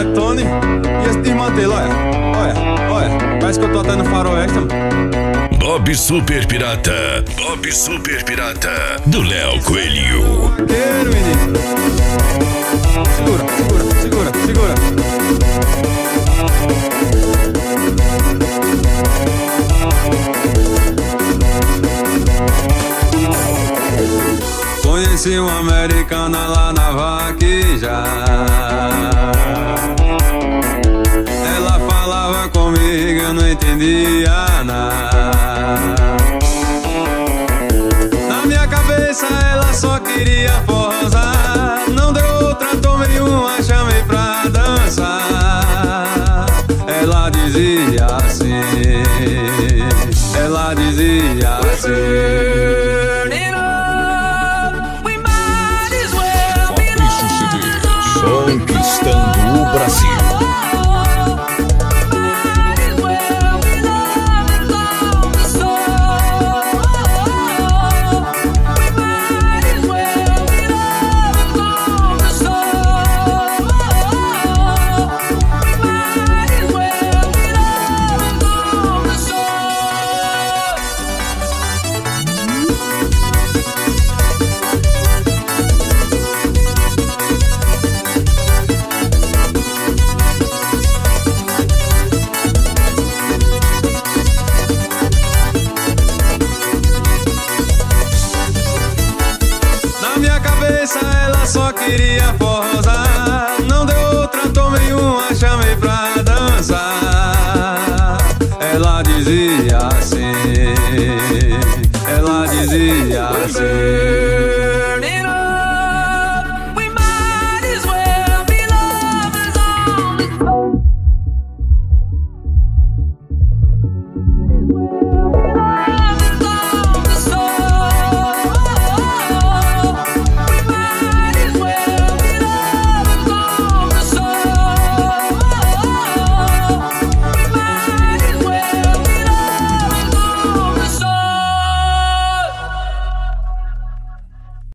Mike Tony e esse desmantelo, olha. Parece que eu tô até no faroeste, mano. Bob Super Pirata, do Léo Coelho. Quero, menino. Segura. Conheci uma americana lá na vaqueja. Ela falava comigo, eu não entendia nada. Na minha cabeça ela só queria forrosar. Não deu outra, tomei uma, chamei pra dançar. Ela dizia assim. Conquistando o Brasil. Ela só queria forrosar. Não deu outra, tomei uma, chamei pra dançar. Ela dizia assim.